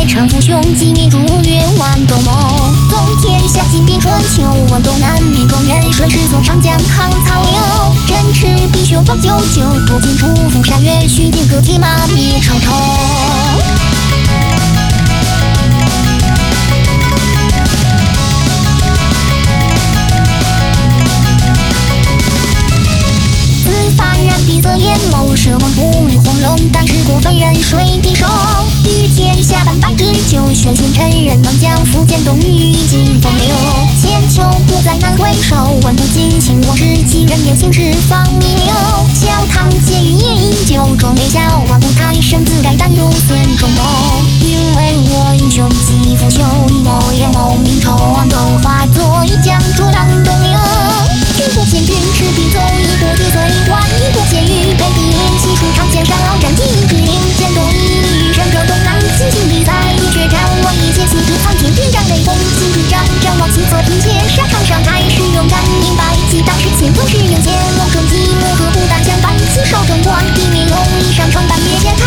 列城父兄击灭诸越万东梦，纵天下金兵春秋，万东南面状元顺势走长江抗曹刘，振翅必修方九九，夺荆出伏山岳，须剑戈铁马灭长城。闭色眼眸，奢望不与红龙，但是过分人水滴手，与天下半百之久，玄仙真人能将福建东域尽风流。千秋不再难回首，万古尽情往事，几人年轻时方弥留。小堂结语也依旧，壮烈笑万古台，身自盖胆如孙仲谋。因为我英雄既腐朽，一谋眼眸明愁，都化作一江逐浪东流。军国千军赤壁走，一国之最换一国监狱，北地连西出长剑上鏖战，几之灵剑东一人者东南，尽情地在一决战，我一剑气质苍天，点燃雷公金之掌，展望青色凭借沙场上还是勇敢，明白其当时前锋是用剑，龙争寂寞和不但相伴，起手中官地面用一上床半夜间看。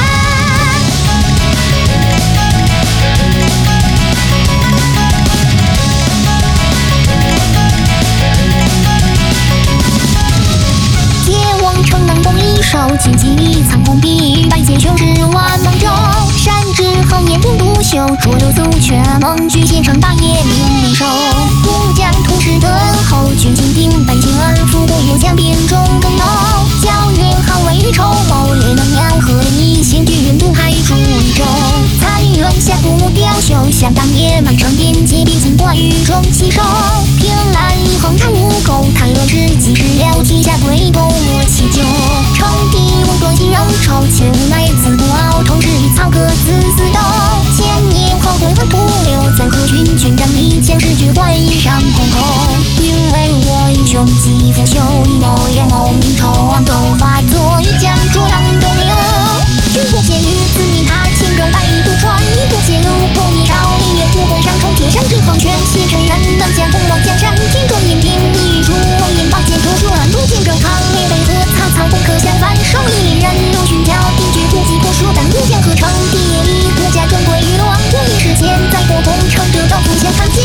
剑气苍空碧，百剑雄志万梦中。山之横烟云独秀，浊流苏却梦举县城大业名利收。乌江土石等候，军心定北京而富国又将兵中更浓。骄云浩为与筹谋，烈能鸟和一心举云渡海逐宇宙。残云下古木雕绣，想当野蛮生边界边境关羽中起手。凭栏一横看无钩，谈论之即是了天下归斗莫祈求。称帝无多心仍愁，且无奈自不傲，同时以草歌自私斗。千年后悔恨徒留，在和军军战里前世绝怪一上空空。因为我英雄既腐朽，一谋眼眸明愁，都化作一江逐浪东流。军国监狱自命他千中百渡船，一国借路不迷少，历月不共上冲铁山之横拳，写成人能将风浪江山，天中引兵一如我引宝剑周转，路见正康烈北河草草攻克相反，手艺人如寻条，定决不计破书，但不将合成地理国家尊贵于王，我一时间在国攻城得到不相看见。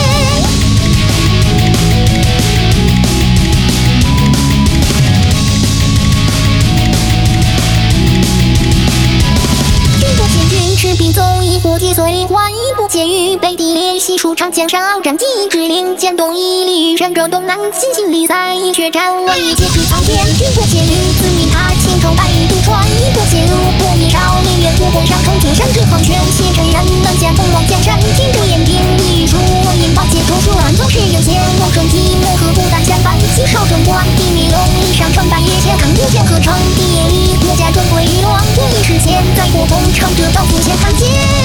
赤壁走一国铁碎，换一部监狱，北地连西出长江上鏖战，几之灵剑东一里，人者东南，尽情力赛一决战，我一剑指苍天。军国监狱自命他千重百渡船，一国借路不迷少，烈月不共上冲铁山之横拳，写成人能将风浪江山，天中眼兵一如我引宝剑周转，总是有些我争寂寞和不但相伴，起手中官地面用一上船半夜前看不见合成地理国家尊贵于王，我一时间在国攻城得到不见看见。